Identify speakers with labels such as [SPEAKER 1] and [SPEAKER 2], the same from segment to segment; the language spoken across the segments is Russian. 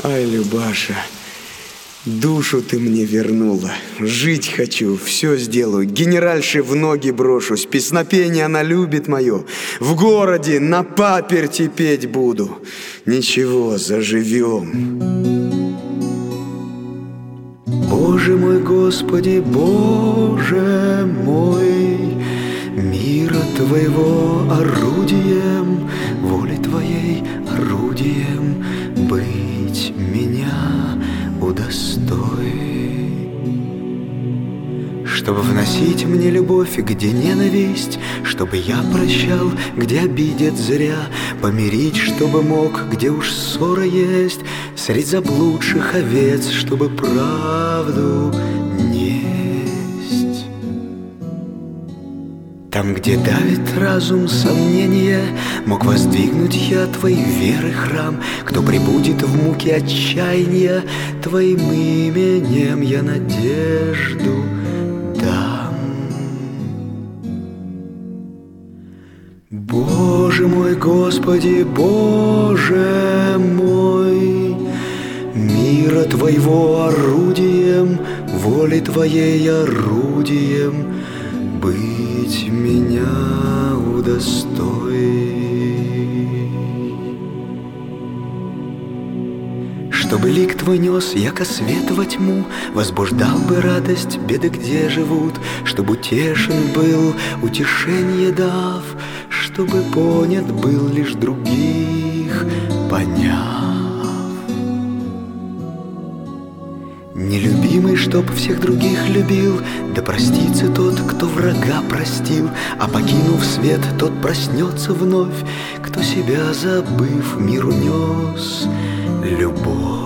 [SPEAKER 1] Ай, Любаша, душу ты мне вернула. Жить хочу, все сделаю. Генеральше в ноги брошусь. Песнопение она любит мое. В городе на паперти петь буду. Ничего, заживем. Боже мой, Господи, Боже мой, мира Твоего орудием, воли Твоей орудием быть меня удостой. Чтобы вносить мне любовь, где ненависть, чтобы я прощал, где обидят зря, помирить, чтобы мог, где уж ссора есть, средь заблудших овец, чтобы правду несть. Там, где давит разум сомнения, мог воздвигнуть я Твоей веры храм. Кто прибудет в муке отчаяния, Твоим именем я надежду дам. Боже мой, Господи, Боже мой, мира Твоего орудием, воли Твоей орудием быть меня удостой. Чтобы лик Твой нес, яко свет во тьму, возбуждал бы радость беды, где живут, чтобы утешен был, утешенье дав, чтобы понят был лишь других поняв. Нелюбимый, чтоб всех других любил, да простится тот, кто врага простил, а покинув свет, тот проснется вновь, кто себя забыв, миру нес любовь.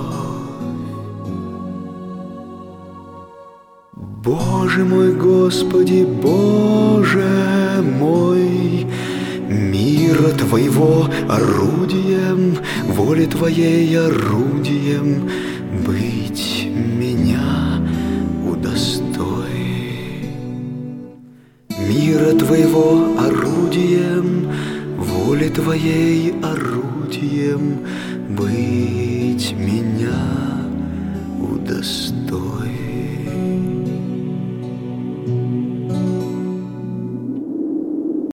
[SPEAKER 1] Боже мой, Господи, Боже мой, мира Твоего орудием, воли Твоей орудием быть меня удостой. Мира Твоего орудием, воли Твоей орудием быть меня удостой.